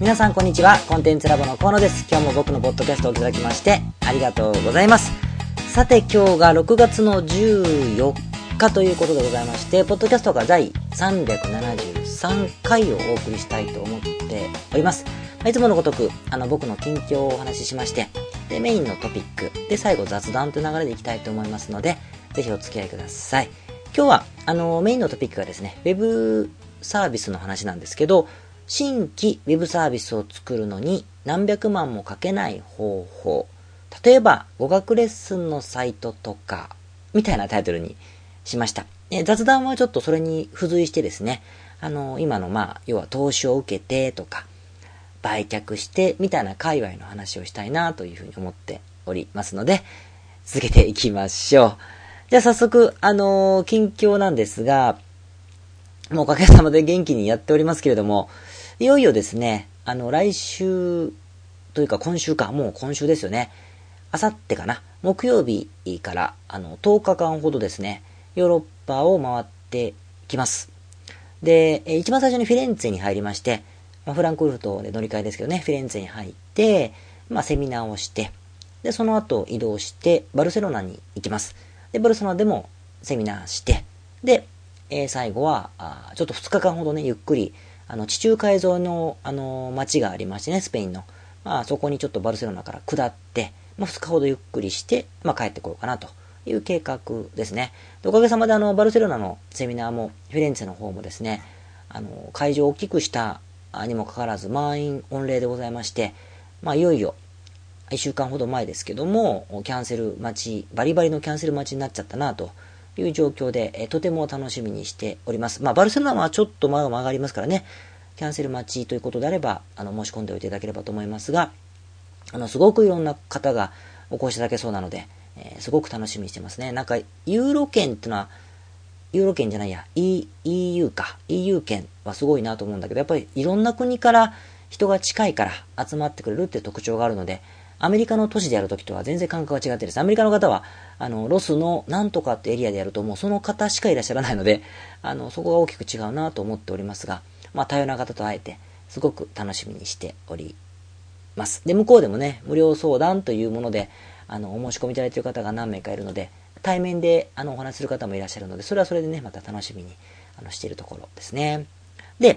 皆さんこんにちは。コンテンツラボの河野です。今日も僕のポッドキャストをいただきましてありがとうございます。さて今日が6月の14日ということでございまして、ポッドキャストが第373回をお送りしたいと思っております。いつものごとく僕の近況をお話ししまして、でメインのトピックで最後雑談という流れでいきたいと思いますので、ぜひお付き合いください。今日はメインのトピックがですね、ウェブサービスの話なんですけど、新規ウェブサービスを作るのに何百万もかけない方法、例えば語学レッスンのサイトとかみたいなタイトルにしました。雑談はちょっとそれに付随してですね、今の要は投資を受けてとか売却してみたいな界隈の話をしたいなというふうに思っておりますので、続けていきましょう。じゃあ早速近況なんですが、もうおかげさまで元気にやっておりますけれども、いよいよですね、来週というか今週か、もう今週ですよね。あさってかな、木曜日から10日間ほどですね、ヨーロッパを回ってきます。で、一番最初にフィレンツェに入りまして、フランクフルトで乗り換えですけどね、フィレンツェに入って、セミナーをして、で、その後移動してバルセロナに行きます。で、バルセロナでもセミナーして、で、最後はちょっと2日間ほどね、ゆっくり地中海沿いの町がありましてね、スペインの。そこにちょっとバルセロナから下って、2日ほどゆっくりして、帰ってこようかなという計画ですね。でおかげさまでバルセロナのセミナーも、フィレンツェの方もですね、会場を大きくしたにもかかわらず満員御礼でございまして、いよいよ1週間ほど前ですけども、キャンセル待ち、バリバリのキャンセル待ちになっちゃったなという状況で、とても楽しみにしております。バルセロナはちょっと間がありますからね、キャンセル待ちということであれば申し込んでおいていただければと思いますが、すごくいろんな方がお越しいただけそうなので、すごく楽しみにしてますね。なんかユーロ圏っていうのは、ユーロ圏じゃないや、EU か EU 圏はすごいなと思うんだけど、やっぱりいろんな国から人が近いから集まってくれるっていう特徴があるので、アメリカの都市でやるときとは全然感覚が違ってです。アメリカの方はロスのなんとかってエリアでやるともうその方しかいらっしゃらないので、そこが大きく違うなと思っておりますが、多様な方と会えてすごく楽しみにしております。で、向こうでもね、無料相談というものでお申し込みいただいている方が何名かいるので、対面でお話しする方もいらっしゃるので、それはそれでね、また楽しみにしているところですね。で、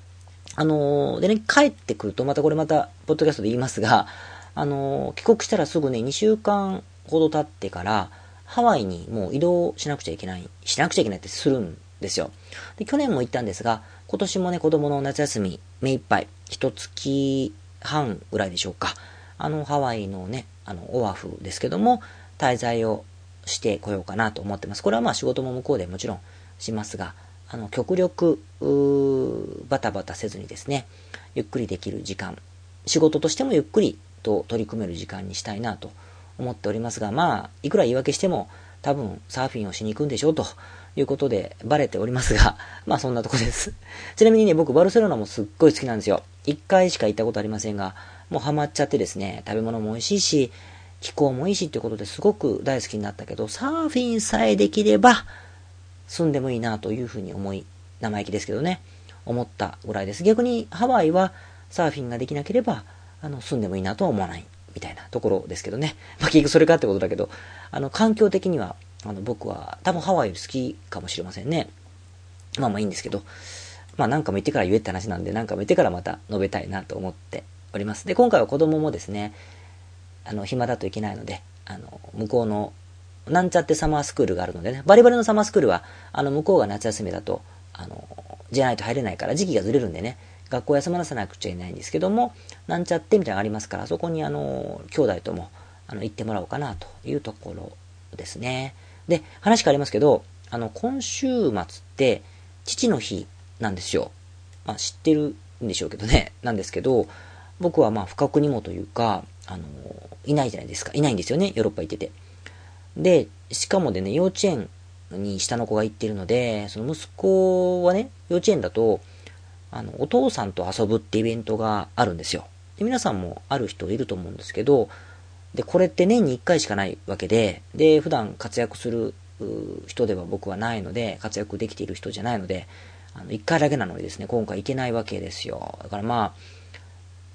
帰ってくると、これまたポッドキャストで言いますが、帰国したらすぐね、2週間ほど経ってからハワイにもう移動しなくちゃいけないってするんですよ。で、去年も行ったんですが、今年もね、子供の夏休み目いっぱい1月半ぐらいでしょうか、ハワイのね、オアフですけども滞在をしてこようかなと思ってます。これは仕事も向こうでもちろんしますが、極力バタバタせずにですね、ゆっくりできる時間、仕事としてもゆっくりと取り組める時間にしたいなと思っておりますが、いくら言い訳しても多分サーフィンをしに行くんでしょうということでバレておりますが、そんなとこです。ちなみにね、僕バルセロナもすっごい好きなんですよ。1回しか行ったことありませんが、もうハマっちゃってですね、食べ物も美味しいし気候もいいしということですごく大好きになったけど、サーフィンさえできれば住んでもいいなというふうに生意気ですけどね、思ったぐらいです。逆にハワイはサーフィンができなければ住んでもいいなとは思わないみたいなところですけどね。結局それかってことだけど、環境的には僕は多分ハワイより好きかもしれませんね。いいんですけど、何回も言ってから言えって話なんで、何回も言ってからまた述べたいなと思っております。で、今回は子供もですね、暇だといけないので、向こうのなんちゃってサマースクールがあるのでね、バリバリのサマースクールは向こうが夏休みだとじゃないと入れないから時期がずれるんでね、学校休まらせなくちゃいけないんですけども、なんちゃってみたいなのがありますから、そこに兄弟とも行ってもらおうかなというところですね。で、話変わりますけど、今週末って父の日なんですよ。知ってるんでしょうけどね、なんですけど、僕は不覚にもというかいないじゃないですか。いないんですよね、ヨーロッパ行ってて。で、しかもでね、幼稚園に下の子が行ってるので、その息子はね、幼稚園だとお父さんと遊ぶってイベントがあるんですよ。で、皆さんもある人いると思うんですけど、で、これって年に1回しかないわけで、で、普段活躍する人では僕はないので、活躍できている人じゃないので、1回だけなのにですね、今回行けないわけですよ。だから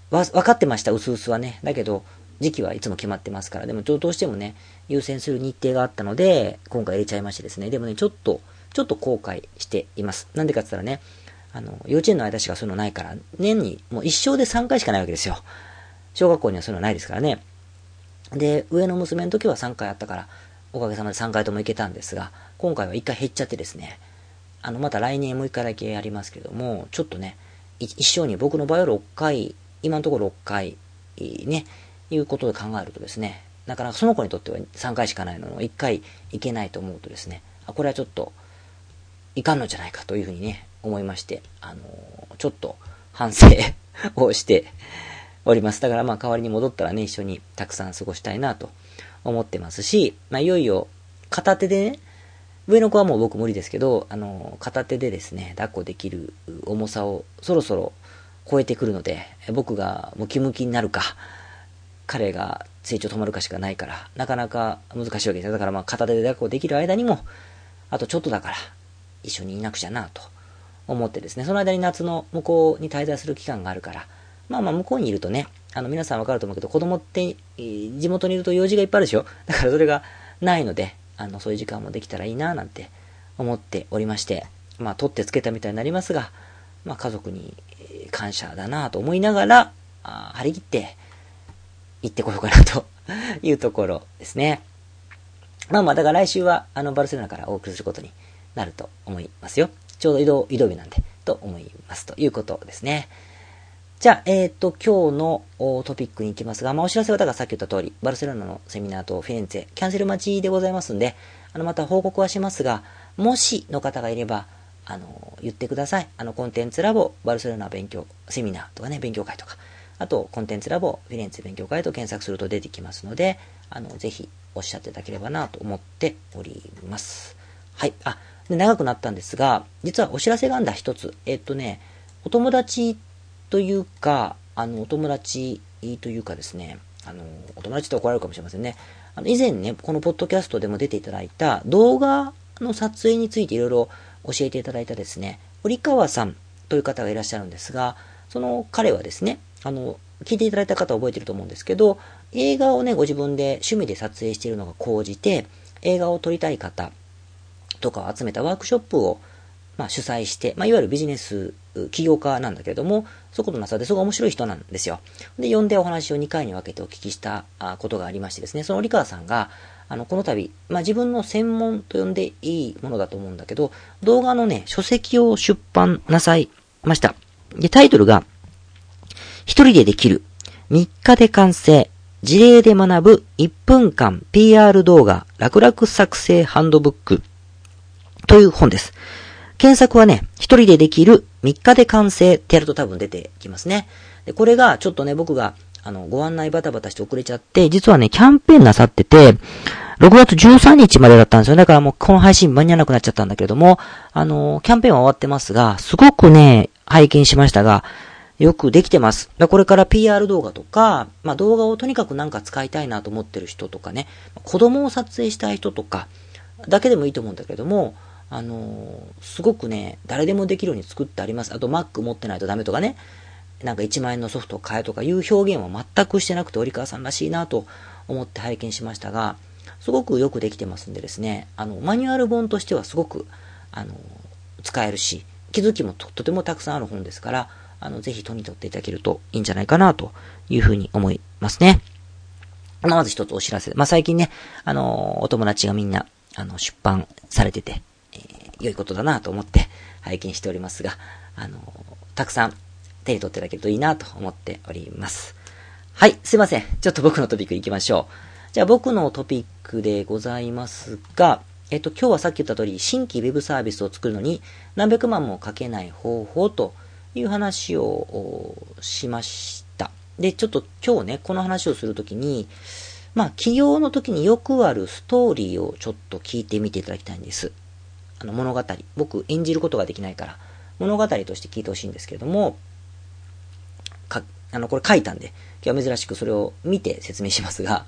分かってました、うすうすはね。だけど、時期はいつも決まってますから。でも、どうしてもね、優先する日程があったので、今回入れちゃいましてですね。でもね、ちょっと後悔しています。なんでかって言ったらね、幼稚園の間しかそういうのないから、年にもう一生で3回しかないわけですよ。小学校にはそういうのないですからね。で、上の娘の時は3回あったから、おかげさまで3回とも行けたんですが、今回は1回減っちゃってですね、また来年もう1回だけやりますけども、ちょっとね、一生に僕の場合は6回、今のところ6回、ね、いうことで考えるとですね、なかなかその子にとっては3回しかないのを1回行けないと思うとですね、これはちょっと、いかんのじゃないかというふうにね、思いまして、ちょっと反省をしております。だから代わりに戻ったらね、一緒にたくさん過ごしたいなと思ってますし、いよいよ片手でね、上の子はもう僕無理ですけど、片手でですね、抱っこできる重さをそろそろ超えてくるので、僕がムキムキになるか、彼が成長止まるかしかないから、なかなか難しいわけですよ。だから片手で抱っこできる間にも、あとちょっとだから、一緒にいなくちゃなと思ってですね、その間に夏の向こうに滞在する期間があるから、向こうにいるとね、皆さんわかると思うけど、子供って、地元にいると用事がいっぱいあるでしょ。だからそれがないので、そういう時間もできたらいいななんて思っておりまして、取ってつけたみたいになりますが、家族に感謝だなと思いながら、張り切って行ってこようかなというところですね。だから来週はバルセロナからお送りすることになると思いますよ。ちょうど移動日なんで、と思いますということですね。じゃあ、今日のトピックに行きますが、お知らせはだからさっき言った通り、バルセロナのセミナーとフィレンツェ、キャンセル待ちでございますんで、また報告はしますが、もしの方がいれば、言ってください。コンテンツラボ、バルセロナ勉強、セミナーとかね、勉強会とか、あと、コンテンツラボ、フィレンツェ勉強会と検索すると出てきますので、ぜひおっしゃっていただければなと思っております。はい。で長くなったんですが、実はお知らせがあんだ、一つ。お友達というか、お友達というかですね、お友達って怒られるかもしれませんね。以前ね、このポッドキャストでも出ていただいた動画の撮影についていろいろ教えていただいたですね、堀川さんという方がいらっしゃるんですが、その彼はですね、聞いていただいた方は覚えてると思うんですけど、映画をね、ご自分で趣味で撮影しているのが高じて、映画を撮りたい方とかを集めたワークショップを主催して、いわゆるビジネス起業家なんだけれども、そことなさですごい面白い人なんですよ。で、呼んでお話を2回に分けてお聞きしたことがありましてですね、その堀川さんが、この度、自分の専門と呼んでいいものだと思うんだけど、動画のね、書籍を出版なさいました。で、タイトルが、一人でできる、3日で完成、事例で学ぶ1分間 PR 動画楽々作成ハンドブックという本です。検索はね、一人でできる3日で完成ってやると多分出てきますね。で、これがちょっとね、僕がご案内バタバタして遅れちゃって、実はね、キャンペーンなさってて、6月13日までだったんですよ。だからもうこの配信間に合わなくなっちゃったんだけれども、キャンペーンは終わってますが、すごくね、拝見しましたが、よくできてます。これから PR 動画とか、動画をとにかくなんか使いたいなと思ってる人とかね、子供を撮影したい人とか、だけでもいいと思うんだけれども、すごくね、誰でもできるように作ってあります。あと Mac 持ってないとダメとかね、なんか1万円のソフトを買えとかいう表現は全くしてなくて、折川さんらしいなと思って拝見しましたが、すごくよくできてますんでですね、マニュアル本としてはすごく、使えるし、気づきもとてもたくさんある本ですから、ぜひ手に取っていただけるといいんじゃないかなというふうに思いますね。まず一つお知らせ。最近ね、お友達がみんな、出版されてて、良いことだなと思って拝見しておりますが、たくさん手に取っていただけるといいなと思っております。はい、すいません。ちょっと僕のトピック行きましょう。じゃあ僕のトピックでございますが、今日はさっき言った通り、新規ウェブサービスを作るのに何百万もかけない方法という話をしました。で、ちょっと今日ね、この話をするときに、起業の時によくあるストーリーをちょっと聞いてみていただきたいんです。物語。僕、演じることができないから、物語として聞いてほしいんですけれども、これ書いたんで、今日は珍しくそれを見て説明しますが、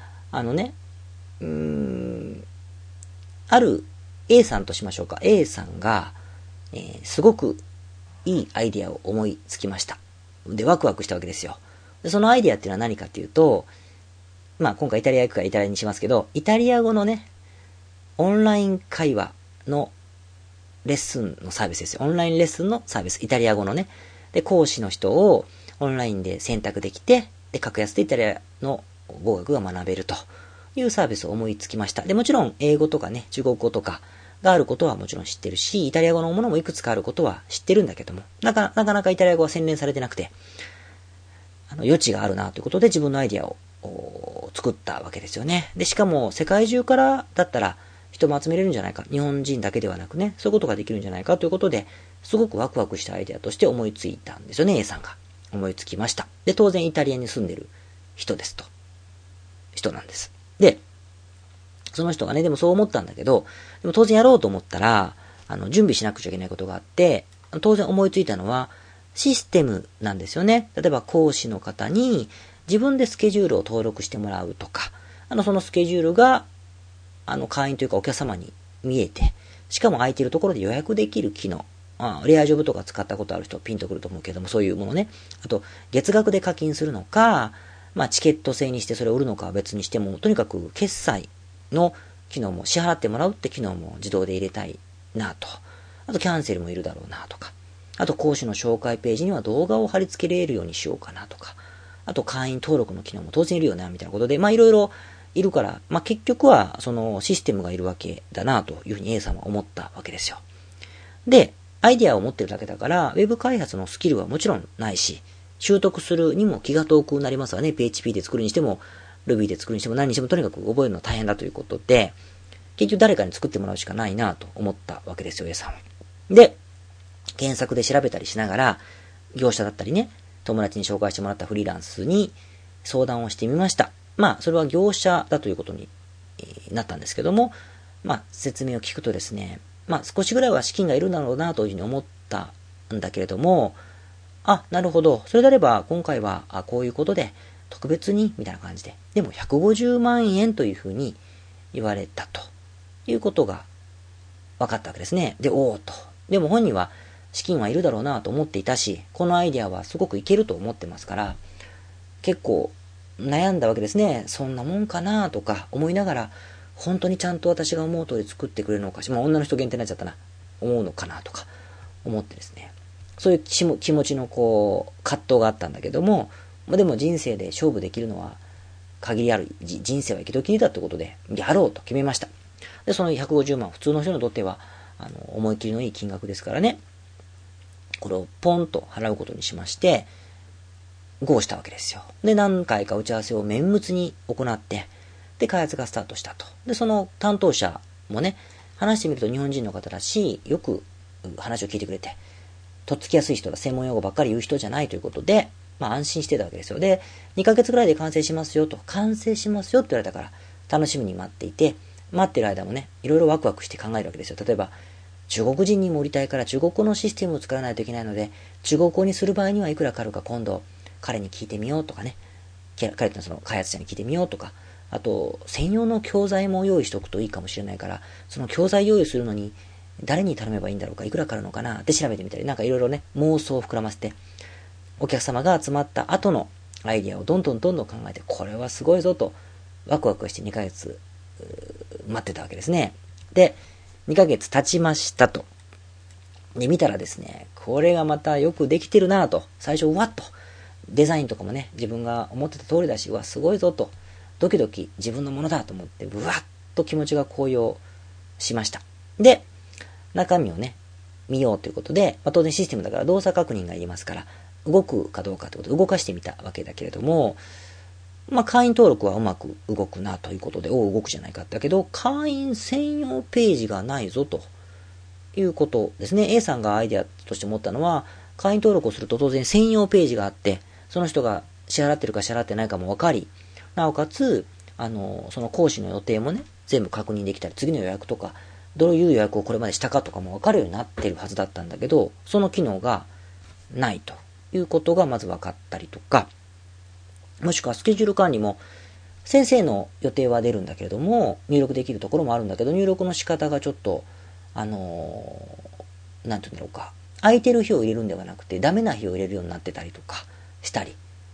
ある A さんとしましょうか。A さんが、すごくいいアイデアを思いつきました。で、ワクワクしたわけですよ。 でそのアイデアっていうのは何かっていうと、まあ今回イタリア行くからイタリアにしますけど、イタリア語のね、オンライン会話のレッスンのサービスですよ。オンラインレッスンのサービス。イタリア語のね。で、講師の人をオンラインで選択できて、で、格安でイタリアの語学が学べるというサービスを思いつきました。で、もちろん英語とかね、中国語とかがあることはもちろん知ってるし、イタリア語のものもいくつかあることは知ってるんだけども、なかなかイタリア語は洗練されてなくて、余地があるなということで自分のアイディアを作ったわけですよね。で、しかも世界中からだったら人も集めれるんじゃないか。日本人だけではなくね、そういうことができるんじゃないかということで、すごくワクワクしたアイデアとして思いついたんですよね、A さんが。思いつきました。で、当然イタリアに住んでる人ですと。人なんです。で、その人がね、でもそう思ったんだけど、でも当然やろうと思ったら、準備しなくちゃいけないことがあって、当然思いついたのは、システムなんですよね。例えば講師の方に自分でスケジュールを登録してもらうとか、そのスケジュールが、会員というかお客様に見えて、しかも空いているところで予約できる機能。レアジョブとか使ったことある人ピンとくると思うけども、そういうものね。あと、月額で課金するのか、チケット制にしてそれを売るのかは別にしても、とにかく決済の機能も支払ってもらうって機能も自動で入れたいなと。あと、キャンセルもいるだろうなとか。あと、講師の紹介ページには動画を貼り付けれるようにしようかなとか。あと、会員登録の機能も当然いるよな、みたいなことで、いろいろいるから、結局は、そのシステムがいるわけだな、というふうに A さんは思ったわけですよ。で、アイデアを持ってるだけだから、ウェブ開発のスキルはもちろんないし、習得するにも気が遠くなりますわね。PHP で作るにしても、Ruby で作るにしても何にしてもとにかく覚えるの大変だということで、結局誰かに作ってもらうしかないなと思ったわけですよ、A さんは。で、検索で調べたりしながら、業者だったりね、友達に紹介してもらったフリーランスに相談をしてみました。それは業者だということになったんですけども、説明を聞くとですね、少しぐらいは資金がいるんだろうなというふうに思ったんだけれども、なるほど。それであれば、今回は、こういうことで、特別に、みたいな感じで。でも、150万円というふうに言われたということが分かったわけですね。で、おーと。でも本人は、資金はいるだろうなと思っていたし、このアイデアはすごくいけると思ってますから、結構悩んだわけですね。そんなもんかなとか思いながら、本当にちゃんと私が思う通り作ってくれるのかし、女の人限定になっちゃったな、思うのかなとか思ってですね。そういう気持ちの葛藤があったんだけども、でも人生で勝負できるのは限りある、人生は一度きりだってことで、やろうと決めました。で、その150万、普通の人にとっては、思い切りのいい金額ですからね、これをポンと払うことにしまして、ゴーしたわけですよ。で、何回か打ち合わせを綿密に行って、で、開発がスタートしたと。で、その担当者もね、話してみると日本人の方らしい、よく話を聞いてくれて、とっつきやすい人だ、専門用語ばっかり言う人じゃないということで、安心してたわけですよ。で、2ヶ月ぐらいで完成しますよと、完成しますよって言われたから、楽しみに待っていて、待ってる間もね、いろいろワクワクして考えるわけですよ。例えば、中国人にも売りたいから中国語のシステムを使わないといけないので、中国語にする場合にはいくらかかるか今度、彼に聞いてみようとかね、彼っていうのはその開発者に聞いてみようとか、あと、専用の教材も用意しておくといいかもしれないから、その教材用意するのに、誰に頼めばいいんだろうか、いくらかかるのかなって調べてみたり、いろいろね、妄想を膨らませて、お客様が集まった後のアイディアをどんどん考えて、これはすごいぞと、ワクワクして2ヶ月、待ってたわけですね。で、2ヶ月経ちましたと。で、見たらですね、これがまたよくできてるなと、最初、うわっと、デザインとかもね、自分が思ってた通りだし、うわ、すごいぞと、ドキドキ自分のものだと思って、うわっと気持ちが高揚しました。で、中身をね、見ようということで、当然システムだから動作確認がいりますから、動くかどうかということで動かしてみたわけだけれども、会員登録はうまく動くなということで、動くじゃないかだけど、会員専用ページがないぞということですね。A さんがアイデアとして持ったのは、会員登録をすると当然専用ページがあって、その人が支払ってるか支払ってないかもわかり、なおかつ、その講師の予定もね、全部確認できたり、次の予約とか、どういう予約をこれまでしたかとかもわかるようになってるはずだったんだけど、その機能がないということがまず分かったりとか、もしくはスケジュール管理も、先生の予定は出るんだけれども、入力できるところもあるんだけど、入力の仕方がちょっと、なんて言うんだろうか、空いてる日を入れるんではなくて、ダメな日を入れるようになってたりとかしたり、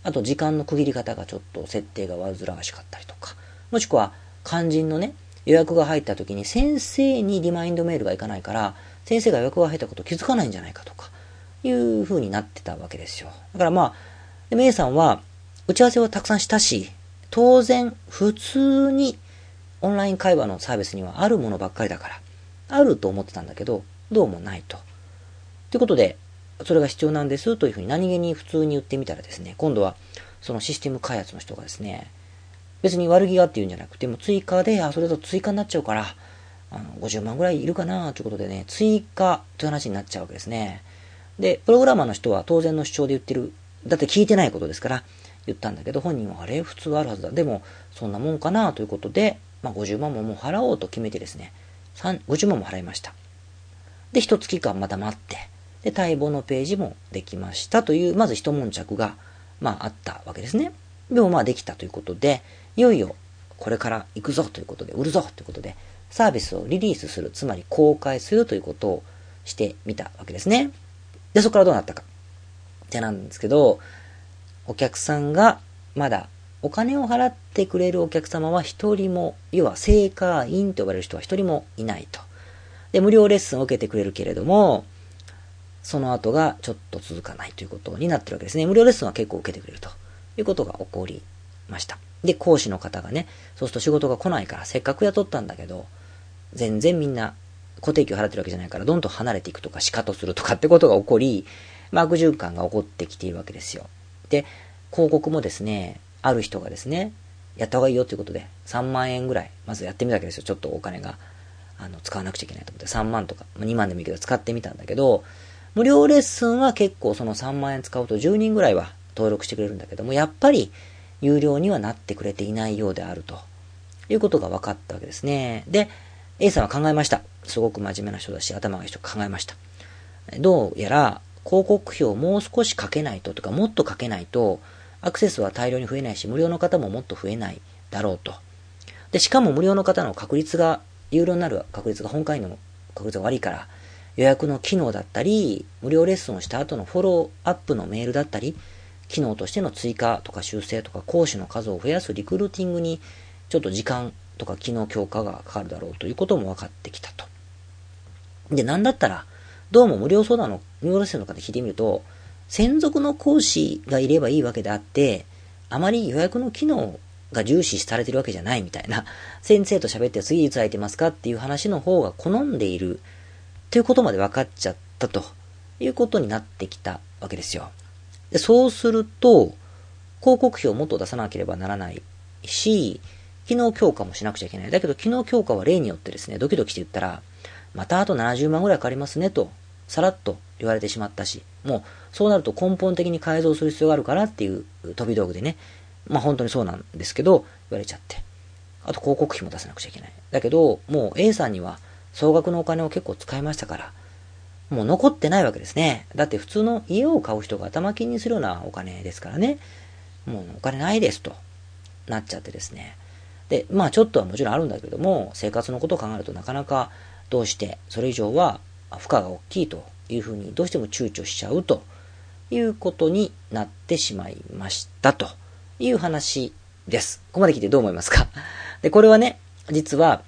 あと時間の区切り方がちょっと設定が煩わしかったりとか、もしくは肝心のね、予約が入った時に先生にリマインドメールがいかないから、先生が予約が入ったこと気づかないんじゃないかとか、いう風になってたわけですよ。だからまあ、でも A さんは、打ち合わせをたくさんしたし、当然、普通にオンライン会話のサービスにはあるものばっかりだから、あると思ってたんだけど、どうもないと。ということで、それが必要なんですというふうに何気に普通に言ってみたらですね、今度はそのシステム開発の人がですね、別に悪気がっていうんじゃなくて、も追加で、それだと追加になっちゃうから、50万ぐらいいるかなということでね、追加という話になっちゃうわけですね。で、プログラマーの人は当然の主張で言ってる。だって聞いてないことですから言ったんだけど、本人はあれ普通あるはずだ。でも、そんなもんかなということで、50万ももう払おうと決めてですね、50万も払いました。で、一月間また待って、で、待望のページもできましたという、まず一悶着が、あったわけですね。でもできたということで、いよいよこれから行くぞということで、売るぞということで、サービスをリリースする、つまり公開するということをしてみたわけですね。で、そこからどうなったか。ってなんですけど、お客さんがまだお金を払ってくれるお客様は一人も、要は正会員と呼ばれる人は一人もいないと。で、無料レッスンを受けてくれるけれども、その後がちょっと続かないということになってるわけですね。無料レッスンは結構受けてくれるということが起こりました。で、講師の方がね、そうすると仕事が来ないから、せっかく雇ったんだけど、全然みんな固定給払ってるわけじゃないから、どんどん離れていくとか、シカトするとかってことが起こり、悪循環が起こってきているわけですよ。で、広告もですね、ある人がですね、やった方がいいよということで、3万円ぐらい、まずやってみたわけですよ。ちょっとお金が、使わなくちゃいけないと思って、3万とか、2万でもいいけど使ってみたんだけど、無料レッスンは結構その3万円使うと10人ぐらいは登録してくれるんだけども、やっぱり有料にはなってくれていないようであるということが分かったわけですね。で、A さんは考えました。すごく真面目な人だし、頭がいい人が考えました。どうやら広告費をもう少しかけないとか、もっとかけないと、アクセスは大量に増えないし、無料の方ももっと増えないだろうと。で、しかも無料の方の確率が、有料になる確率が本会員の確率が悪いから、予約の機能だったり、無料レッスンをした後のフォローアップのメールだったり、機能としての追加とか修正とか講師の数を増やすリクルーティングにちょっと時間とか機能強化がかかるだろうということも分かってきたと。で、なんだったら、どうも無料レッスンの方聞いてみると、専属の講師がいればいいわけであって、あまり予約の機能が重視されてるわけじゃないみたいな、先生と喋って次いつ空いてますかっていう話の方が好んでいるということまで分かっちゃったということになってきたわけですよ。で、そうすると、広告費をもっと出さなければならないし、機能強化もしなくちゃいけない。だけど機能強化は例によってですね、ドキドキして言ったら、またあと70万ぐらいかかりますねと、さらっと言われてしまったし、もうそうなると根本的に改造する必要があるからっていう飛び道具でね、本当にそうなんですけど、言われちゃって。あと広告費も出さなくちゃいけない。だけど、もう A さんには総額のお金を結構使いましたから、もう残ってないわけですね。だって普通の家を買う人が頭金にするようなお金ですからね。もうお金ないですとなっちゃってですね。で、ちょっとはもちろんあるんだけども、生活のことを考えるとなかなかどうしてそれ以上は負荷が大きいというふうにどうしても躊躇しちゃうということになってしまいましたという話です。ここまで聞いてどう思いますか？で、これはね、実は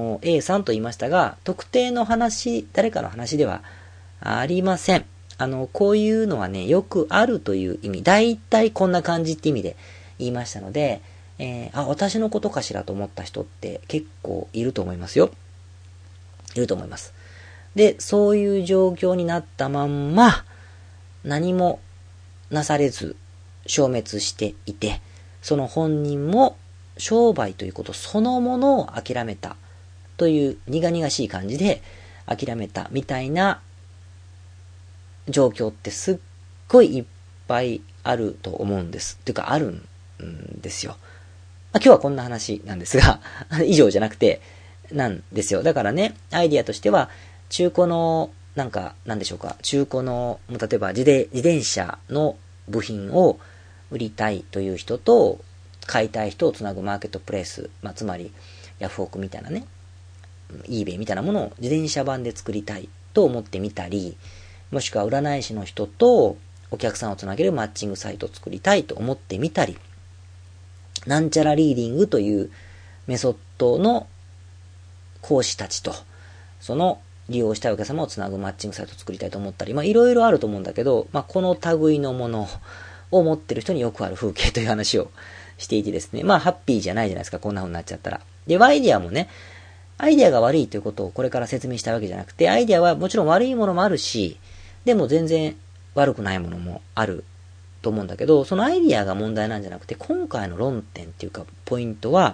A さんと言いましたが、特定の話、誰かの話ではありません。こういうのはね、よくあるという意味、だいたいこんな感じって意味で言いましたので、私のことかしらと思った人って結構いると思いますよ。いると思います。で、そういう状況になったまんま、何もなされず消滅していて、その本人も商売ということそのものを諦めたという苦々しい感じで諦めたみたいな状況ってすっごいいっぱいあると思うんです。というかあるんですよ。今日はこんな話なんですが、以上じゃなくてなんですよ。だからね、アイディアとしては中古のなんでしょうか、中古の例えば自転車の部品を売りたいという人と買いたい人をつなぐマーケットプレイス、つまりヤフオクみたいなね、eBay みたいなものを自転車版で作りたいと思ってみたり、もしくは占い師の人とお客さんをつなげるマッチングサイトを作りたいと思ってみたり、なんちゃらリーディングというメソッドの講師たちと、その利用したいお客様をつなぐマッチングサイトを作りたいと思ったり、いろいろあると思うんだけど、この類のものを持ってる人によくある風景という話をしていてですね、ハッピーじゃないじゃないですか、こんな風になっちゃったら。で、アイディアもね、アイディアが悪いということをこれから説明したわけじゃなくて、アイディアはもちろん悪いものもあるし、でも全然悪くないものもあると思うんだけど、そのアイディアが問題なんじゃなくて、今回の論点っていうか、ポイントは、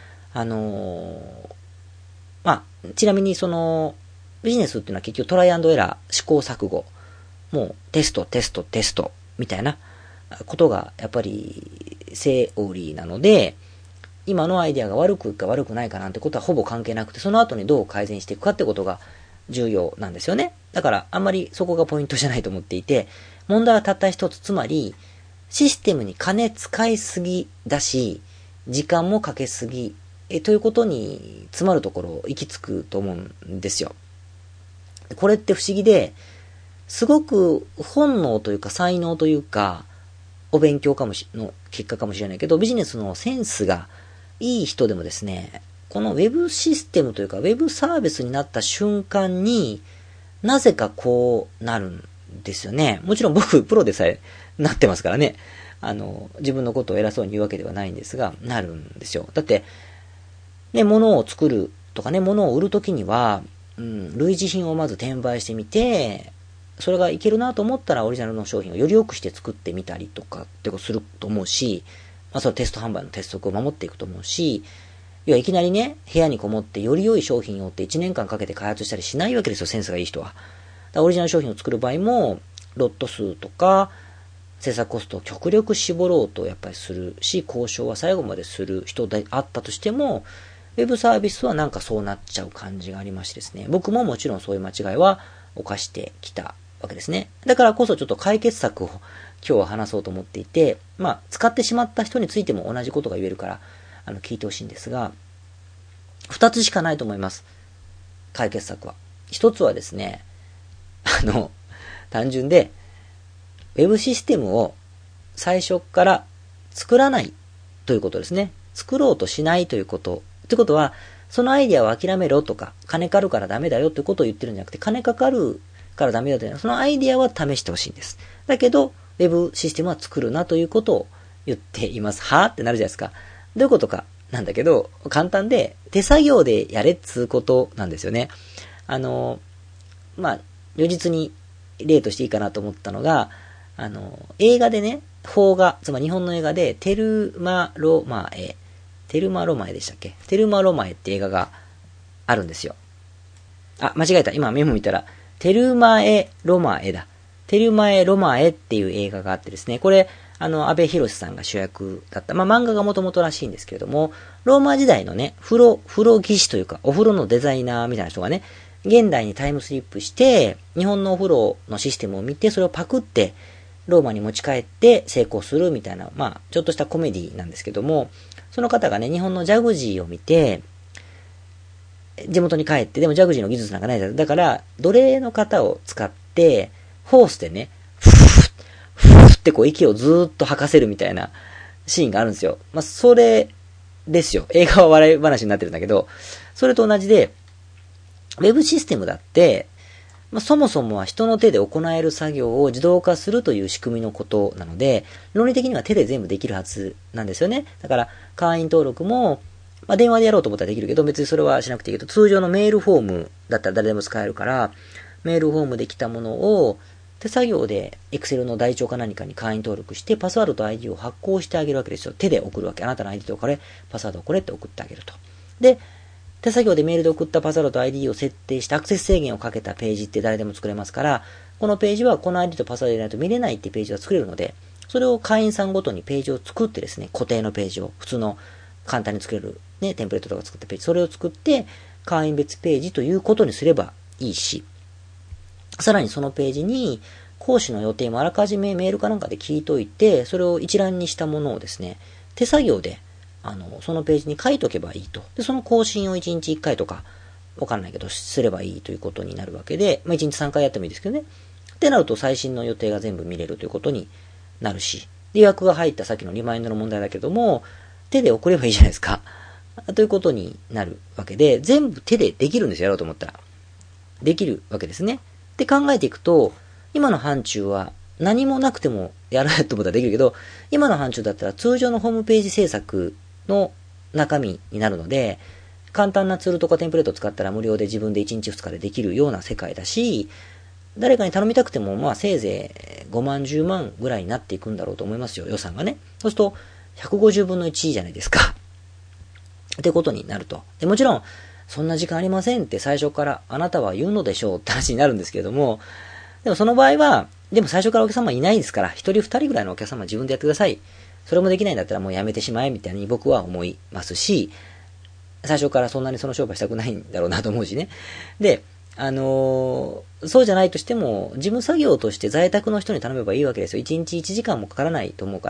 ちなみにその、ビジネスっていうのは結局トライアンドエラー、試行錯誤、もうテスト、みたいなことがやっぱりセオリーなので、今のアイデアが悪くいくか悪くないかなんてことはほぼ関係なくて、その後にどう改善していくかってことが重要なんですよね。だからあんまりそこがポイントじゃないと思っていて、問題はたった一つ、つまりシステムに金使いすぎだし、時間もかけすぎ、ということに詰まるところ行き着くと思うんですよ。これって不思議で、すごく本能というか才能というか、お勉強の結果かもしれないけど、ビジネスのセンスがいい人でもですね、このウェブシステムというか、ウェブサービスになった瞬間になぜかこうなるんですよね。もちろん僕、プロでさえなってますからね。自分のことを偉そうに言うわけではないんですが、なるんですよ。だって、ね、物を作るとかね、物を売るときには、類似品をまず転売してみて、それがいけるなと思ったらオリジナルの商品をより良くして作ってみたりとかってことすると思うし、そのテスト販売の鉄則を守っていくと思うし、要はいきなりね、部屋にこもってより良い商品をって1年間かけて開発したりしないわけですよ、センスがいい人は。だからオリジナル商品を作る場合も、ロット数とか、制作コストを極力絞ろうとやっぱりするし、交渉は最後までする人であったとしても、ウェブサービスはなんかそうなっちゃう感じがありましてですね。僕ももちろんそういう間違いは犯してきたわけですね。だからこそちょっと解決策を今日は話そうと思っていて、使ってしまった人についても同じことが言えるから、聞いてほしいんですが、二つしかないと思います。解決策は。一つはですね、単純で、ウェブシステムを最初から作らないということですね。作ろうとしないということ。ということは、そのアイデアを諦めろとか、金かかるからダメだよってことを言ってるんじゃなくて、金かかるからダメだというのは、そのアイデアは試してほしいんです。だけど、ウェブシステムは作るなということを言っています。はぁってなるじゃないですか。どういうことかなんだけど、簡単で、手作業でやれっつうことなんですよね。如実に例としていいかなと思ったのが、映画でね、邦画、つまり日本の映画で、テルマロマエでしたっけ？テルマロマエって映画があるんですよ。間違えた。今メモ見たら、テルマエロマエだ。テルマエロマエっていう映画があってですね、これ、安部寛さんが主役だった。漫画がもともとらしいんですけれども、ローマ時代のね、風呂技師というか、お風呂のデザイナーみたいな人がね、現代にタイムスリップして、日本のお風呂のシステムを見て、それをパクって、ローマに持ち帰って成功するみたいな、ちょっとしたコメディなんですけども、その方がね、日本のジャグジーを見て、地元に帰って、でもジャグジーの技術なんかないじゃん。だから、奴隷の方を使って、ホースでね、ふーってこう息をずーっと吐かせるみたいなシーンがあるんですよ。それですよ。映画は笑い話になってるんだけど、それと同じで、ウェブシステムだって、そもそもは人の手で行える作業を自動化するという仕組みのことなので、論理的には手で全部できるはずなんですよね。だから、会員登録も、電話でやろうと思ったらできるけど、別にそれはしなくていいけど、通常のメールフォームだったら誰でも使えるから、メールフォームできたものを、手作業で Excel の台帳か何かに会員登録して、パスワードと ID を発行してあげるわけですよ。手で送るわけ。あなたの ID とこれ、パスワードをこれって送ってあげると。で、手作業でメールで送ったパスワードと ID を設定してアクセス制限をかけたページって誰でも作れますから、このページはこの ID とパスワードでないと見れないってページが作れるので、それを会員さんごとにページを作ってですね、固定のページを、普通の簡単に作れるね、テンプレートとか作ったページ、それを作って、会員別ページということにすればいいし、さらにそのページに、講師の予定もあらかじめメールかなんかで聞いといて、それを一覧にしたものをですね、手作業で、そのページに書いとけばいいと。で、その更新を1日1回とか、わかんないけど、すればいいということになるわけで、1日3回やってもいいですけどね。 ってなると最新の予定が全部見れるということになるし、で予約が入ったさっきのリマインドの問題だけども、手で送ればいいじゃないですか。ということになるわけで、全部手でできるんですよ、やろうと思ったら。できるわけですね。って考えていくと、今の範疇は何もなくてもやらないと思ったらできるけど、今の範疇だったら通常のホームページ制作の中身になるので、簡単なツールとかテンプレートを使ったら無料で自分で1日2日でできるような世界だし、誰かに頼みたくても、まあせいぜい5万10万ぐらいになっていくんだろうと思いますよ、予算がね。そうすると、150分の1じゃないですか。ってことになると。でもちろん、そんな時間ありませんって最初からあなたは言うのでしょうって話になるんですけれども、でもその場合は、でも最初からお客様いないですから、1人2人ぐらいのお客様は自分でやってください。それもできないんだったらもうやめてしまえみたいに僕は思いますし、最初からそんなにその商売したくないんだろうなと思うしね。で、そうじゃないとしても、事務作業として在宅の人に頼めばいいわけですよ。1日1時間もかからないと思うから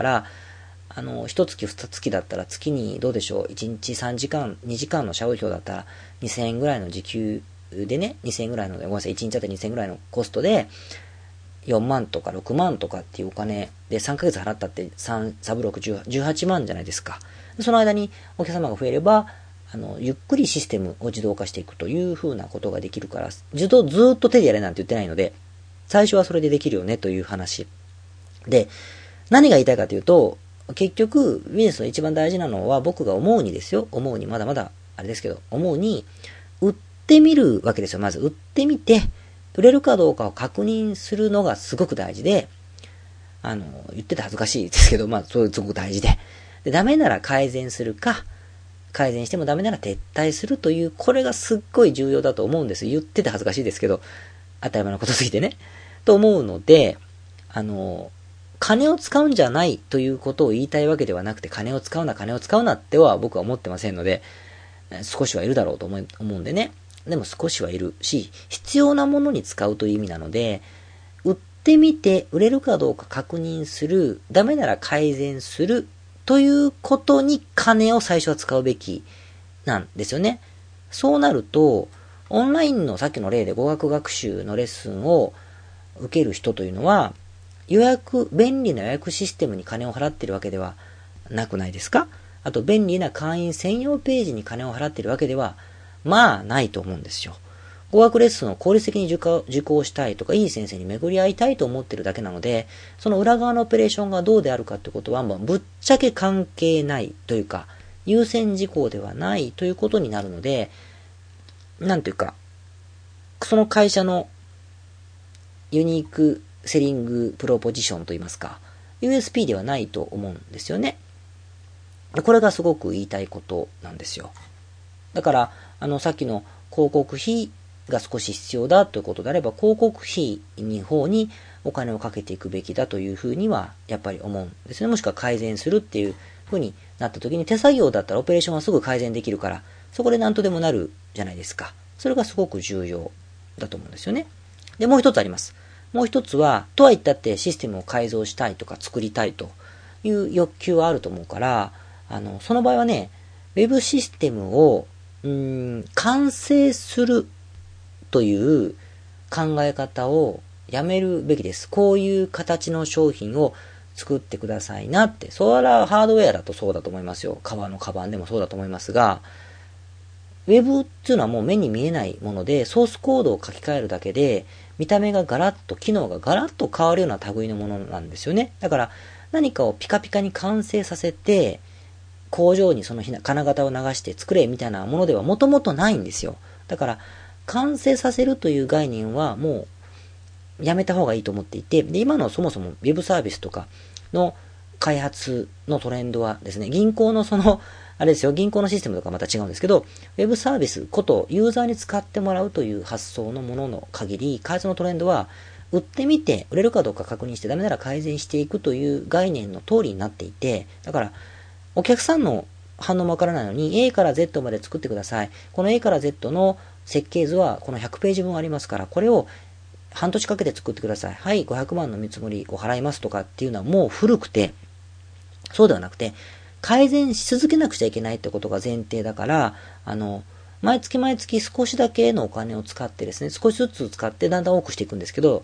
、1月2月だったら月にどうでしょう、1日3時間、2時間の社務費だったら2000円ぐらいの時給でね、2000円ぐらいの、ごめんなさい、1日あたり2000円ぐらいのコストで、4万とか6万とかっていうお金で3ヶ月払ったって3、サブ6、18万じゃないですか。その間にお客様が増えれば、ゆっくりシステムを自動化していくという風なことができるから、ずっと手でやれなんて言ってないので、最初はそれでできるよねという話。で、何が言いたいかというと、結局、ビジネスの一番大事なのは僕が思うにですよ。思うに、まだまだあれですけど、思うに、売ってみるわけですよ。まず売ってみて、売れるかどうかを確認するのがすごく大事で、言ってて恥ずかしいですけど、まあ、そういうすごく大事で。で、ダメなら改善するか、改善してもダメなら撤退するという、これがすっごい重要だと思うんです。言ってて恥ずかしいですけど、当たり前のことすぎてね。と思うので、金を使うんじゃないということを言いたいわけではなくて、金を使うなっては僕は思ってませんので、少しはいるだろうと思うんでね。でも少しはいるし、必要なものに使うという意味なので、売ってみて売れるかどうか確認する、ダメなら改善するということに金を最初は使うべきなんですよね。そうなると、オンラインのさっきの例で語学学習のレッスンを受ける人というのは、便利な予約システムに金を払っているわけではなくないですか？あと便利な会員専用ページに金を払っているわけでは、まあないと思うんですよ。語学レッスンを効率的に受講したいとか、いい先生に巡り合いたいと思ってるだけなので、その裏側のオペレーションがどうであるかってことは、ぶっちゃけ関係ないというか、優先事項ではないということになるので、なんというか、その会社のユニークセリングプロポジションといいますか、USP ではないと思うんですよね。これがすごく言いたいことなんですよ。だから、さっきの広告費が少し必要だということであれば、広告費に方にお金をかけていくべきだというふうには、やっぱり思うんですね。もしくは改善するっていうふうになった時に、手作業だったらオペレーションはすぐ改善できるから、そこで何とでもなるじゃないですか。それがすごく重要だと思うんですよね。で、もう一つあります。もう一つは、とは言ったってシステムを改造したいとか作りたいという欲求はあると思うから、その場合はね、ウェブシステムを、完成するという考え方をやめるべきです。こういう形の商品を作ってくださいなって。それはハードウェアだとそうだと思いますよ。革のカバンでもそうだと思いますが、ウェブっていうのはもう目に見えないもので、ソースコードを書き換えるだけで、見た目がガラッと、機能がガラッと変わるような類のものなんですよね。だから、何かをピカピカに完成させて、工場にその金型を流して作れみたいなものではもともとないんですよ。だから、完成させるという概念はもうやめた方がいいと思っていて、で、今のそもそもウェブサービスとかの開発のトレンドはですね、銀行のあれですよ、銀行のシステムとかまた違うんですけど、ウェブサービスことユーザーに使ってもらうという発想のものの限り、開発のトレンドは、売ってみて、売れるかどうか確認してダメなら改善していくという概念の通りになっていて、だから、お客さんの反応もわからないのに、A から Z まで作ってください。この A から Z の設計図はこの100ページ分ありますから、これを半年かけて作ってください。はい、500万の見積もりを払いますとかっていうのはもう古くて、そうではなくて、改善し続けなくちゃいけないってことが前提だから、毎月毎月少しだけのお金を使ってですね、少しずつ使ってだんだん多くしていくんですけど、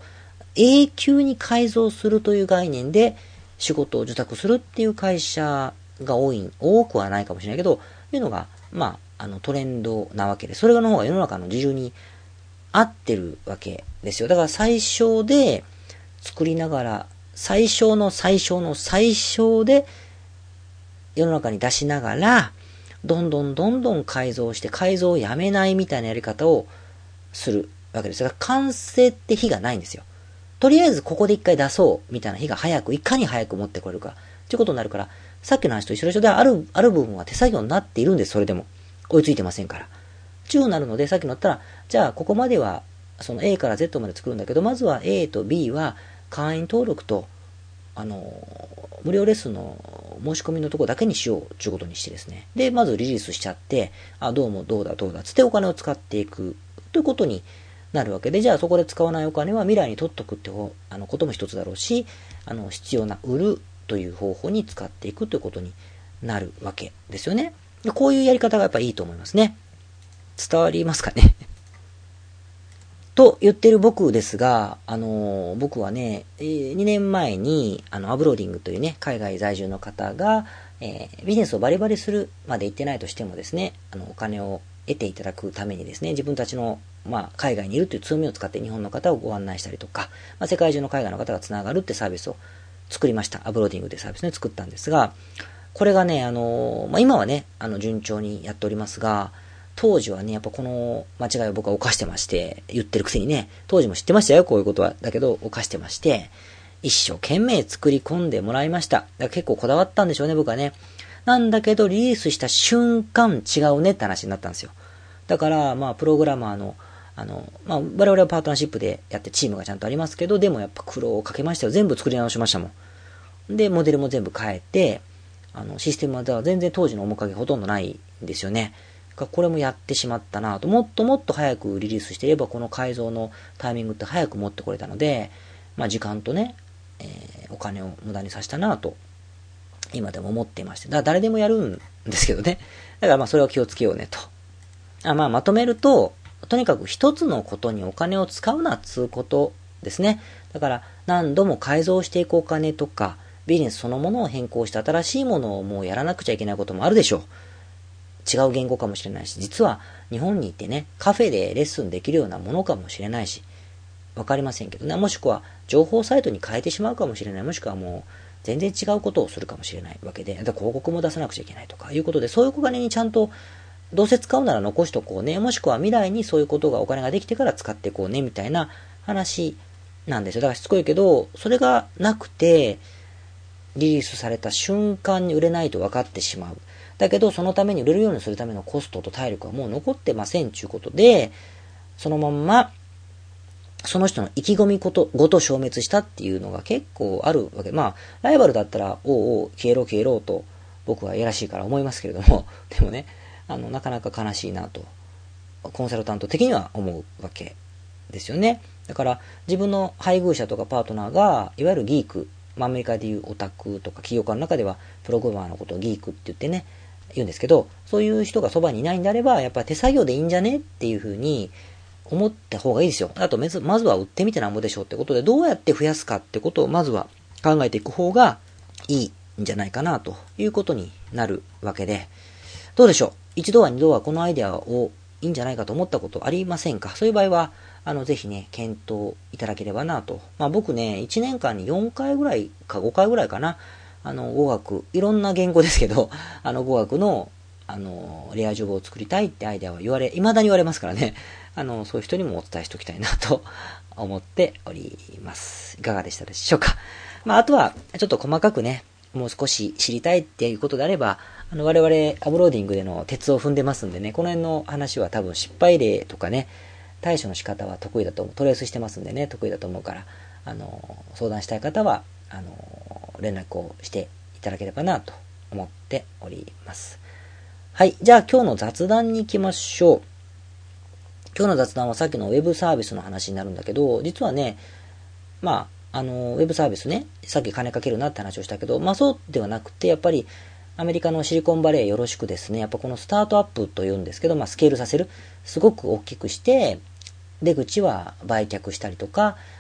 永久に改造するという概念で仕事を受託するっていう会社が多くはないかもしれないけど、いうのが、トレンドなわけで、それの方が世の中の事情に合ってるわけですよ。だから最小で作りながら、最小の最小の最小で世の中に出しながら、どんどん改造して、改造をやめないみたいなやり方をするわけです。だから完成って日がないんですよ。とりあえずここで一回出そうみたいな日がいかに早く持ってこれるかということになるから、さっきの話と一緒である部分は手作業になっているんです。それでも追いついてませんから。中になるので、さっきの言ったら、じゃあここまではその A から Z まで作るんだけど、まずは A と B は会員登録と無料レッスンの申し込みのところだけにしようということにしてですね。で、まずリリースしちゃって、どうだつってお金を使っていくということになるわけで、じゃあそこで使わないお金は未来に取っとくってことも一つだろうし、必要な売るという方法に使っていくということになるわけですよね。こういうやり方がやっぱいいと思いますね。伝わりますかねと言ってる僕ですが、僕はね、2年前に、アブローディングというね、海外在住の方が、ビジネスをバリバリするまで行ってないとしてもですね、お金を得ていただくためにですね、自分たちの、海外にいるという強みを使って日本の方をご案内したりとか、世界中の海外の方がつながるってサービスを作りました。アブローディングというサービスね、作ったんですが、これがね、今はね、順調にやっておりますが、当時はね、やっぱこの間違いを僕は犯してまして、言ってるくせにね、当時も知ってましたよ、こういうことは。だけど、犯してまして、一生懸命作り込んでもらいました。だから結構こだわったんでしょうね、僕はね。なんだけど、リリースした瞬間違うねって話になったんですよ。だから、プログラマーの、我々はパートナーシップでやってチームがちゃんとありますけど、でもやっぱ苦労をかけましたよ。全部作り直しましたもん。で、モデルも全部変えて、システムは全然当時の面影ほとんどないんですよね。これもやってしまったなと。もっと早くリリースしていれば、この改造のタイミングって早く持ってこれたので、時間とね、お金を無駄にさせたなと、今でも思っていまして。だから誰でもやるんですけどね。だからそれを気をつけようねと。まとめると、とにかく一つのことにお金を使うなっつうことですね。だから何度も改造していくお金とか、ビジネスそのものを変更して新しいものをもうやらなくちゃいけないこともあるでしょう。違う言語かもしれないし、実は日本に行ってね、カフェでレッスンできるようなものかもしれないし、わかりませんけどね。もしくは情報サイトに変えてしまうかもしれない。もしくはもう全然違うことをするかもしれないわけで、広告も出さなくちゃいけないとかいうことで、そういうお金にちゃんとどうせ使うなら残しとこうね。もしくは未来にそういうことがお金ができてから使っていこうねみたいな話なんですよ。だからしつこいけど、それがなくてリリースされた瞬間に売れないと分かってしまう。だけど、そのために売れるようにするためのコストと体力はもう残ってませんということで、そのまんま、その人の意気込みごと消滅したっていうのが結構あるわけ。ライバルだったら、おう消えろと、僕はいやらしいから思いますけれども、でもね、なかなか悲しいなと、コンサルタント的には思うわけですよね。だから、自分の配偶者とかパートナーが、いわゆるギーク、アメリカでいうオタクとか企業家の中ではプログラマーのことをギークって言ってね、言うんですけど、そういう人がそばにいないんであれば、やっぱり手作業でいいんじゃねっていうふうに思った方がいいですよ。あと、まずは売ってみてなんぼでしょうってことで、どうやって増やすかってことをまずは考えていく方がいいんじゃないかなということになるわけで、どうでしょう。一度は二度はこのアイデアをいいんじゃないかと思ったことありませんか？そういう場合は、ぜひね、検討いただければなと。僕ね、1年間に4回ぐらいか5回ぐらいかな、語学、いろんな言語ですけど、語学の、レアジョブを作りたいってアイデアは未だに言われますからね、そういう人にもお伝えしておきたいなと思っております。いかがでしたでしょうか。あとは、ちょっと細かくね、もう少し知りたいっていうことであれば、我々アブローディングでの鉄を踏んでますんでね、この辺の話は多分失敗例とかね、対処の仕方は得意だと思う。トレースしてますんでね、得意だと思うから、相談したい方は、連絡をしていただければなと思っております。はい。じゃあ今日の雑談に行きましょう。今日の雑談はさっきのウェブサービスの話になるんだけど、実はね、ウェブサービスね、さっき金かけるなって話をしたけど、そうではなくて、やっぱりアメリカのシリコンバレーよろしくですね、やっぱこのスタートアップというんですけど、スケールさせる、すごく大きくして、出口は売却したりとか、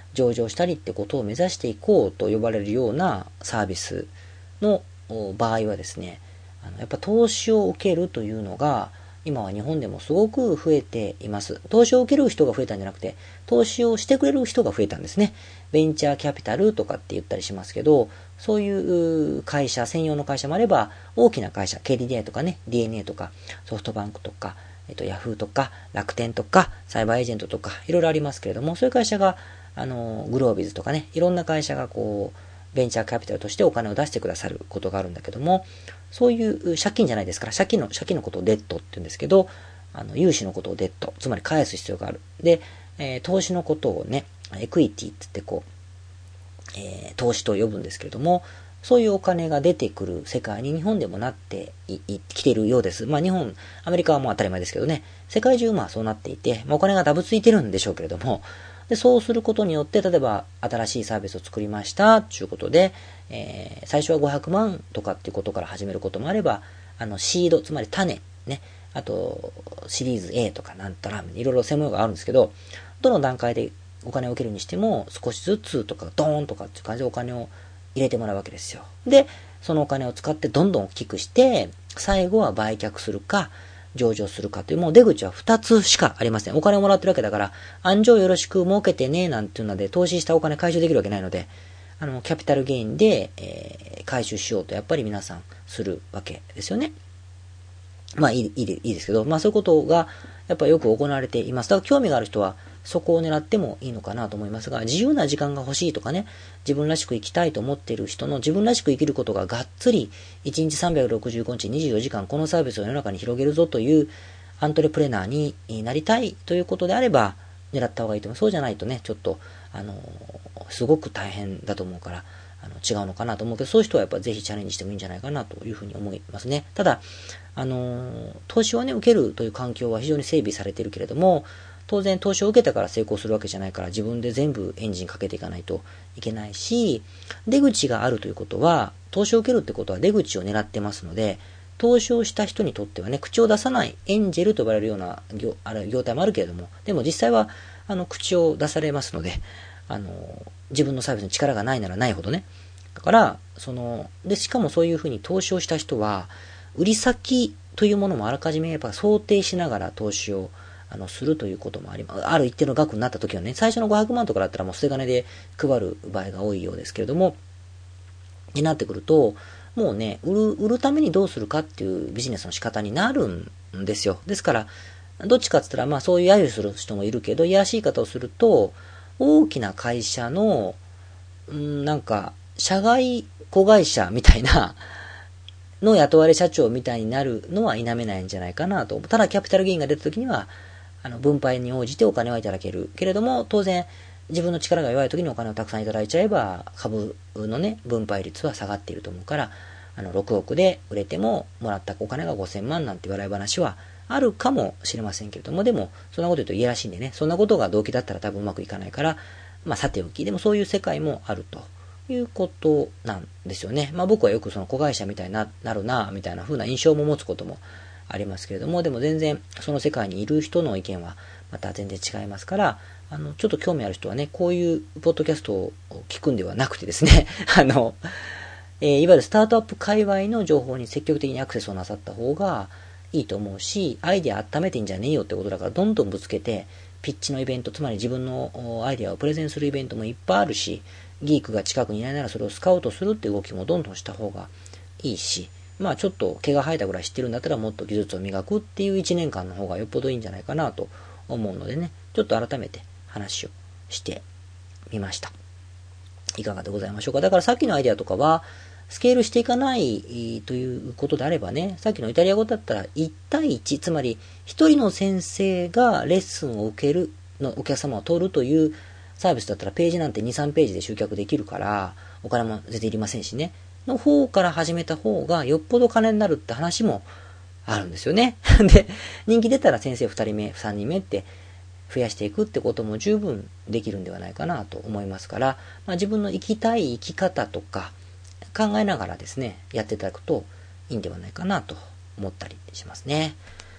上場したりってことを目指していこうと呼ばれるようなサービスの場合はですね、やっぱ投資を受けるというのが、今は日本でもすごく増えています。投資を受ける人が増えたんじゃなくて、投資をしてくれる人が増えたんですね。ベンチャーキャピタルとかって言ったりしますけど、そういう会社、専用の会社もあれば、大きな会社、KDDI とかね、DNA とか、ソフトバンクとか、ヤフーとか、楽天とか、サイバーエージェントとか、いろいろありますけれども、そういう会社が、グロービズとかね、いろんな会社がベンチャーキャピタルとしてお金を出してくださることがあるんだけども、そういう借金じゃないですから、借金のことをデッドって言うんですけど、融資のことをデッド、つまり返す必要がある。で、投資のことをね、エクイティって言って投資と呼ぶんですけれども、そういうお金が出てくる世界に日本でもなってきているようです。まあ日本、アメリカはもう当たり前ですけどね、世界中そうなっていて、お金がダブついてるんでしょうけれども、で、そうすることによって、例えば新しいサービスを作りました、ということで、最初は500万とかっていうことから始めることもあれば、シード、つまり種、ね、あと、シリーズ A とかなんたら、いろいろ専門用があるんですけど、どの段階でお金を受けるにしても、少しずつとか、ドーンとかっていう感じでお金を入れてもらうわけですよ。で、そのお金を使ってどんどん大きくして、最後は売却するか、上場するかという、もう出口は2つしかありません。お金をもらってるわけだから、安城よろしく儲けてね、なんていうので、投資したお金回収できるわけないので、キャピタルゲインで、回収しようとやっぱり皆さんするわけですよね。まあいいですけど、まあそういうことがやっぱよく行われています。だから興味がある人はそこを狙ってもいいのかなと思いますが、自由な時間が欲しいとかね、自分らしく生きたいと思っている人の自分らしく生きることががっつり1日365日24時間このサービスを世の中に広げるぞというアントレプレナーになりたいということであれば狙った方がいいと思う。そうじゃないとね、ちょっとすごく大変だと思うから違うのかなと思うけど、そういう人はやっぱぜひチャレンジしてもいいんじゃないかなというふうに思いますね。ただ投資をね受けるという環境は非常に整備されているけれども、当然投資を受けたから成功するわけじゃないから自分で全部エンジンかけていかないといけないし、出口があるということは、投資を受けるってことは出口を狙ってますので、投資をした人にとってはね、口を出さないエンジェルと呼ばれるような業態もあるけれども、でも実際は口を出されますので、自分のサービスに力がないならないほどね。だからでしかもそういうふうに投資をした人は売り先というものもあらかじめやっぱ想定しながら投資をするということもあります。ある一定の額になった時はね、最初の500万とかだったらもう捨て金で配る場合が多いようですけれども、になってくると、もうね、売るためにどうするかっていうビジネスの仕方になるんですよ。ですから、どっちかって言ったら、そういう揶揄する人もいるけど、いやらしい方をすると、大きな会社の、なんか、社外子会社みたいな、の雇われ社長みたいになるのは否めないんじゃないかなと。ただキャピタルゲインが出た時には、分配に応じてお金はいただける。けれども、当然、自分の力が弱い時にお金をたくさんいただいちゃえば、株のね、分配率は下がっていると思うから、6億で売れても、もらったお金が5000万なんて笑い話はあるかもしれませんけれども、でも、そんなこと言うといやらしいんでね、そんなことが動機だったら多分うまくいかないから、さておき、でもそういう世界もあるということなんですよね。僕はよくその子会社みたいになるな、みたいな風な印象も持つこともありますけれども、でも全然その世界にいる人の意見はまた全然違いますから、ちょっと興味ある人はね、こういうポッドキャストを聞くんではなくてですね、いわゆるスタートアップ界隈の情報に積極的にアクセスをなさった方がいいと思うし、アイデア温めてんじゃねえよってことだからどんどんぶつけて、ピッチのイベント、つまり自分のアイデアをプレゼンするイベントもいっぱいあるし、ギークが近くにいないならそれをスカウトするっていう動きもどんどんした方がいいし、ちょっと毛が生えたぐらい知ってるんだったらもっと技術を磨くっていう1年間の方がよっぽどいいんじゃないかなと思うのでね、ちょっと改めて話をしてみました。いかがでございましょうか。だからさっきのアイデアとかは、スケールしていかないということであればね、さっきのイタリア語だったら1対1、つまり一人の先生がレッスンを受けるのお客様を取るというサービスだったらページなんて2、3ページで集客できるから、お金も全然いりませんしね、の方から始めた方がよっぽど金になるって話もあるんですよね。で、人気出たら先生2人目、3人目って増やしていくってことも十分できるんではないかなと思いますから、自分の生きたい生き方とか考えながらですね、やっていただくといいんではないかなと思ったりしますね。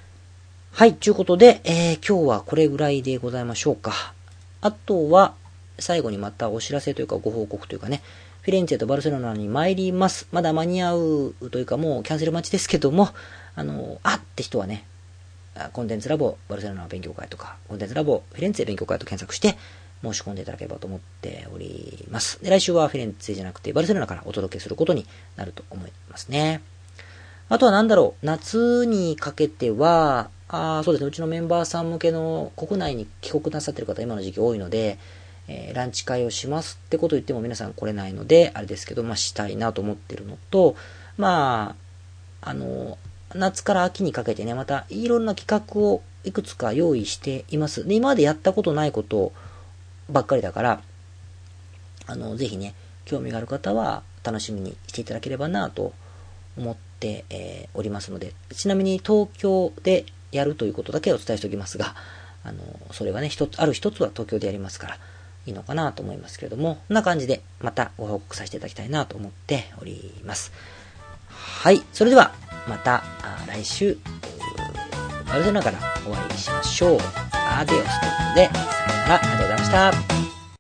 はい、ということで、今日はこれぐらいでございましょうか。あとは、 最後にまたお知らせというかご報告というかね、フィレンツェとバルセロナに参ります。まだ間に合うというかもうキャンセル待ちですけども、って人はね、コンテンツラボバルセロナ勉強会とか、コンテンツラボフィレンツェ勉強会と検索して申し込んでいただければと思っております。で、来週はフィレンツェじゃなくてバルセロナからお届けすることになると思いますね。あとは夏にかけては、そうですね、うちのメンバーさん向けの国内に帰国なさってる方今の時期多いので、ランチ会をしますってこと言っても皆さん来れないので、あれですけど、したいなと思ってるのと、夏から秋にかけてね、またいろんな企画をいくつか用意しています。で、今までやったことないことばっかりだから、ぜひね、興味がある方は楽しみにしていただければなと思って、おりますので、ちなみに東京でやるということだけお伝えしておきますが、それはね、ある一つは東京でやりますから、いいのかなと思いますけれども、こんな感じでまたご報告させていただきたいなと思っております。はい、それではまた来週、バルセロナからお会いしましょう。アディオスということで、さよなら、ありがとうございました。